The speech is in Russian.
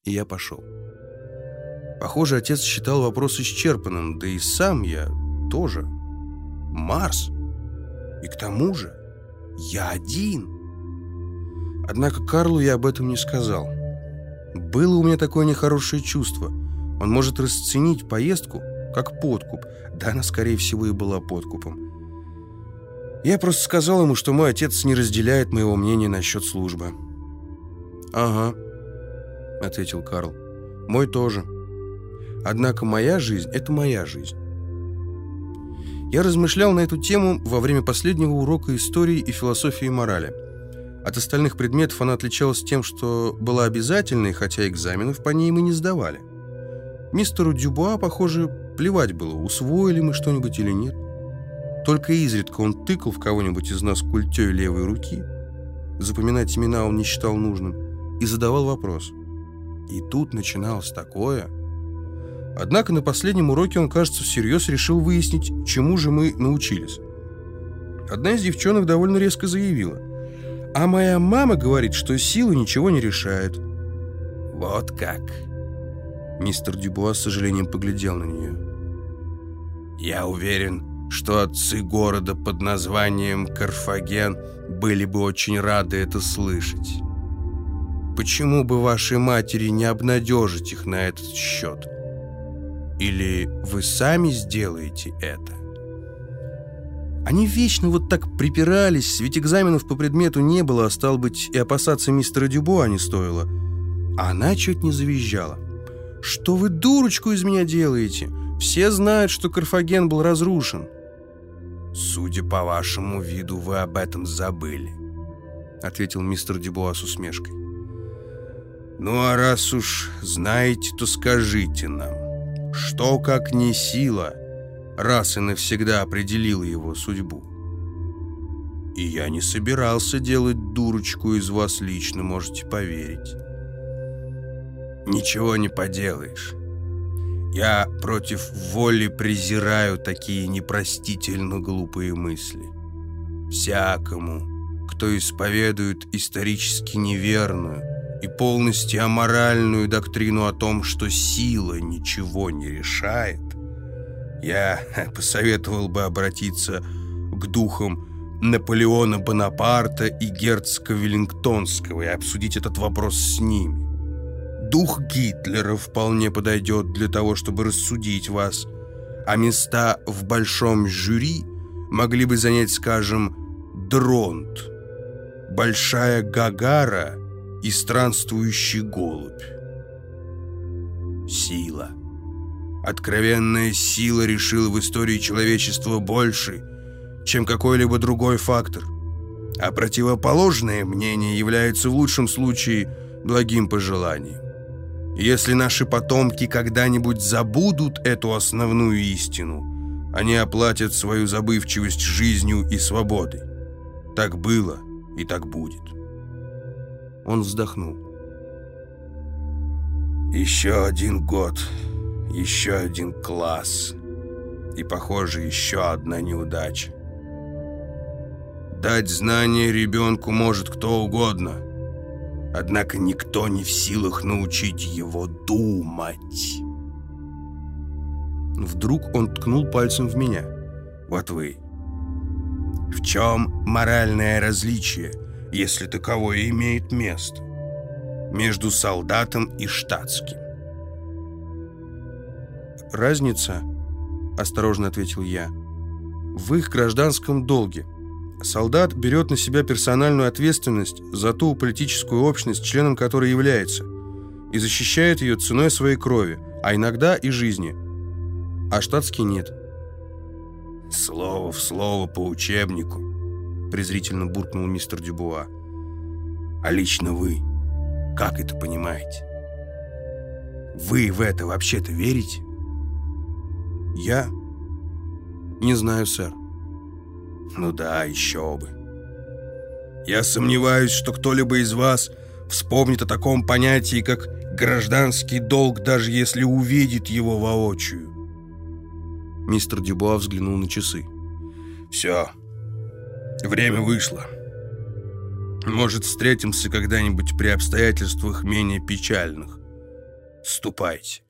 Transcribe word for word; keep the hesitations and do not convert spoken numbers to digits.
и я пошел. Похоже, отец считал вопрос исчерпанным, да и сам я тоже. Марс. И к тому же я один. Однако Карлу я об этом не сказал. Было у меня такое нехорошее чувство. Он может расценить поездку как подкуп. Да, она, скорее всего, и была подкупом. Я просто сказал ему, что мой отец не разделяет моего мнения насчет службы. «Ага», — ответил Карл, — «мой тоже. Однако моя жизнь — это моя жизнь». Я размышлял на эту тему во время последнего урока истории и философии морали. От остальных предметов она отличалась тем, что была обязательной, хотя экзаменов по ней мы не сдавали. Мистеру Дюбуа, похоже, плевать было, усвоили мы что-нибудь или нет. Только изредка он тыкал в кого-нибудь из нас культей левой руки, запоминать имена он не считал нужным, и задавал вопрос. И тут начиналось такое. Однако на последнем уроке он, кажется, всерьез решил выяснить, чему же мы научились. Одна из девчонок довольно резко заявила: «А моя мама говорит, что сила ничего не решает». «Вот как?» Мистер Дюбуа с сожалением поглядел на нее. «Я уверен, что отцы города под названием Карфаген были бы очень рады это слышать. Почему бы вашей матери не обнадежить их на этот счет? Или вы сами сделаете это?» Они вечно вот так припирались, ведь экзаменов по предмету не было, а стало быть, и опасаться мистера Дюбуа не стоило. А она чуть не завизжала. «Что вы дурочку из меня делаете? Все знают, что Карфаген был разрушен». «Судя по вашему виду, вы об этом забыли», — ответил мистер Дюбуа с усмешкой. «Ну а раз уж знаете, то скажите нам, что, как не сила, раз и навсегда определила его судьбу? И я не собирался делать дурочку из вас лично, можете поверить. Ничего не поделаешь. Я против воли презираю такие непростительно глупые мысли. Всякому, кто исповедует исторически неверную и полностью аморальную доктрину о том, что сила ничего не решает, я посоветовал бы обратиться к духам Наполеона Бонапарта и герцога Веллингтонского и обсудить этот вопрос с ними. Дух Гитлера вполне подойдет для того, чтобы рассудить вас, а места в большом жюри могли бы занять, скажем, Дронт, Большая Гагара и Странствующий голубь. Сила. Откровенная сила решила в истории человечества больше, чем какой-либо другой фактор. А противоположное мнение является в лучшем случае благим пожеланием. Если наши потомки когда-нибудь забудут эту основную истину, они оплатят свою забывчивость жизнью и свободой. Так было и так будет». Он вздохнул. «Еще один год, еще один класс и, похоже, еще одна неудача. Дать знания ребенку может кто угодно, однако никто не в силах научить его думать». Вдруг он ткнул пальцем в меня. «Вот вы. В чем моральное различие, если таковое имеет место, между солдатом и штатским?» «Разница, — осторожно ответил я, — в их гражданском долге. Солдат берет на себя персональную ответственность за ту политическую общность, членом которой является, и защищает ее ценой своей крови, а иногда и жизни. А штатский нет». «Слово в слово по учебнику», — презрительно буркнул мистер Дюбуа. «А лично вы как это понимаете? Вы в это вообще-то верите?» «Я? Не знаю, сэр». «Ну да, еще бы. Я сомневаюсь, что кто-либо из вас вспомнит о таком понятии, как гражданский долг, даже если увидит его воочию». Мистер Дюбуа взглянул на часы. «Все, время вышло. Может, встретимся когда-нибудь при обстоятельствах менее печальных. Ступайте.